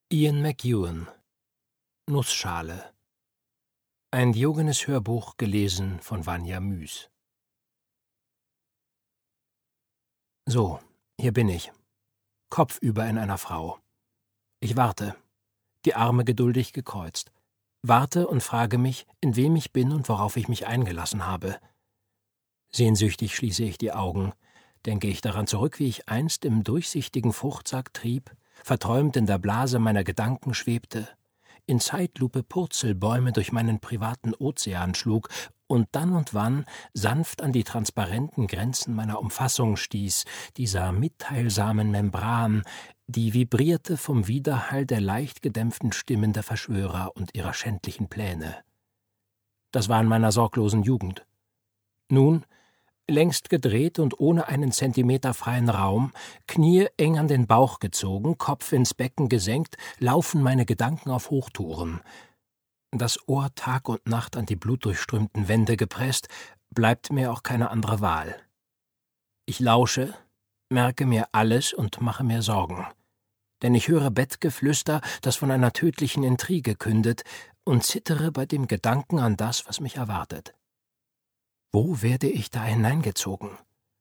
Ian McEwan, Nussschale. Ein Diogenes-Hörbuch, gelesen von Vanja Müs. So, hier bin ich, kopfüber in einer Frau. Ich warte, die Arme geduldig gekreuzt. Warte und frage mich, in wem ich bin und worauf ich mich eingelassen habe. Sehnsüchtig schließe ich die Augen, denke ich daran zurück, wie ich einst im durchsichtigen Fruchtsack trieb, verträumt in der Blase meiner Gedanken schwebte, in Zeitlupe Purzelbäume durch meinen privaten Ozean schlug und dann und wann sanft an die transparenten Grenzen meiner Umfassung stieß, dieser mitteilsamen Membran, die vibrierte vom Widerhall der leicht gedämpften Stimmen der Verschwörer und ihrer schändlichen Pläne. Das war in meiner sorglosen Jugend. Nun, längst gedreht und ohne einen Zentimeter freien Raum, Knie eng an den Bauch gezogen, Kopf ins Becken gesenkt, laufen meine Gedanken auf Hochtouren. Das Ohr Tag und Nacht an die blutdurchströmten Wände gepresst, bleibt mir auch keine andere Wahl. Ich lausche, merke mir alles und mache mir Sorgen. Denn ich höre Bettgeflüster, das von einer tödlichen Intrige kündet, und zittere bei dem Gedanken an das, was mich erwartet. Wo werde ich da hineingezogen?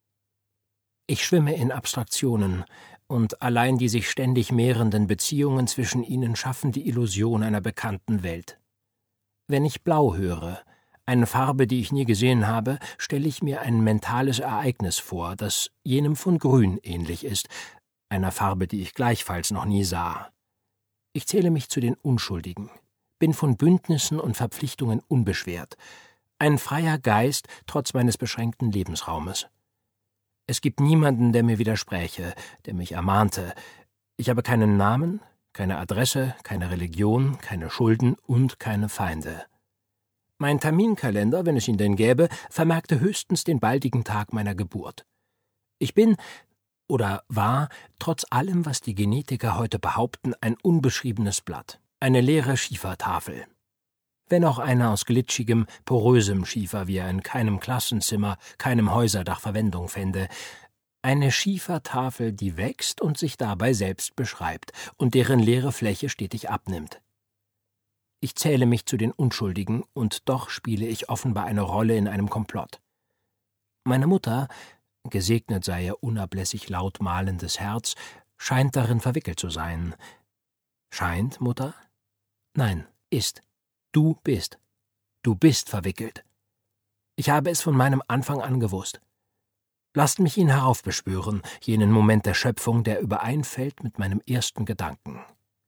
Ich schwimme in Abstraktionen, und allein die sich ständig mehrenden Beziehungen zwischen ihnen schaffen die Illusion einer bekannten Welt. Wenn ich blau höre, eine Farbe, die ich nie gesehen habe, stelle ich mir ein mentales Ereignis vor, das jenem von Grün ähnlich ist, einer Farbe, die ich gleichfalls noch nie sah. Ich zähle mich zu den Unschuldigen, bin von Bündnissen und Verpflichtungen unbeschwert, ein freier Geist trotz meines beschränkten Lebensraumes. Es gibt niemanden, der mir widerspräche, der mich ermahnte. Ich habe keinen Namen, keine Adresse, keine Religion, keine Schulden und keine Feinde. Mein Terminkalender, wenn es ihn denn gäbe, vermerkte höchstens den baldigen Tag meiner Geburt. Ich bin, oder war, trotz allem, was die Genetiker heute behaupten, ein unbeschriebenes Blatt, eine leere Schiefertafel. Wenn auch einer aus glitschigem, porösem Schiefer, wie er in keinem Klassenzimmer, keinem Häuserdach Verwendung fände. Eine Schiefertafel, die wächst und sich dabei selbst beschreibt und deren leere Fläche stetig abnimmt. Ich zähle mich zu den Unschuldigen, und doch spiele ich offenbar eine Rolle in einem Komplott. Meine Mutter, gesegnet sei ihr unablässig laut mahlendes Herz, scheint darin verwickelt zu sein. Scheint, Mutter? Nein, ist. Du bist verwickelt. Ich habe es von meinem Anfang an gewusst. Lasst mich ihn heraufbeschwören, jenen Moment der Schöpfung, der übereinfällt mit meinem ersten Gedanken.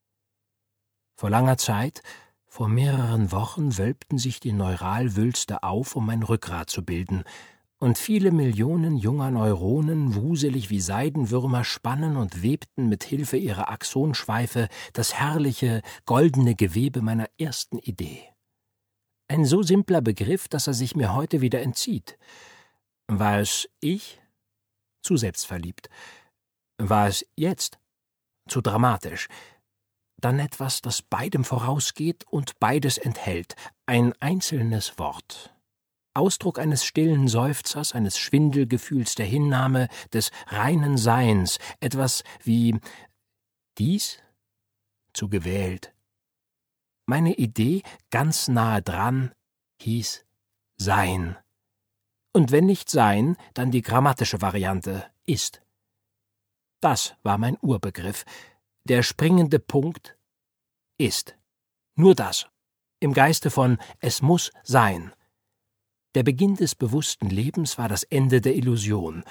Vor langer Zeit, vor mehreren Wochen, wölbten sich die Neuralwülste auf, um mein Rückgrat zu bilden, und viele Millionen junger Neuronen, wuselig wie Seidenwürmer, spannen und webten mit Hilfe ihrer Axonschweife das herrliche, goldene Gewebe meiner ersten Idee. Ein so simpler Begriff, dass er sich mir heute wieder entzieht. War es ich? Zu selbstverliebt. War es jetzt? Zu dramatisch. Dann etwas, das beidem vorausgeht und beides enthält, ein einzelnes Wort. Ausdruck eines stillen Seufzers, eines Schwindelgefühls der Hinnahme, des reinen Seins, etwas wie dies? Zu gewählt. Meine Idee, ganz nahe dran, hieß Sein. Und wenn nicht Sein, dann die grammatische Variante ist. Das war mein Urbegriff. Der springende Punkt ist. Nur das. Im Geiste von es muss sein. Der Beginn des bewussten Lebens war das Ende der Illusion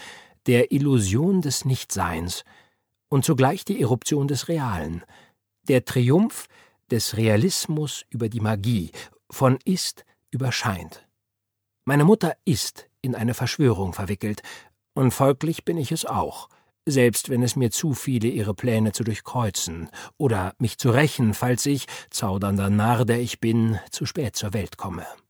des Nichtseins und zugleich die Eruption des Realen, der Triumph des Realismus über die Magie, von ist über scheint. Meine Mutter ist in eine Verschwörung verwickelt, und folglich bin ich es auch, selbst wenn es mir zufiele, ihre Pläne zu durchkreuzen oder mich zu rächen, falls ich, zaudernder Narr, der ich bin, zu spät zur Welt komme.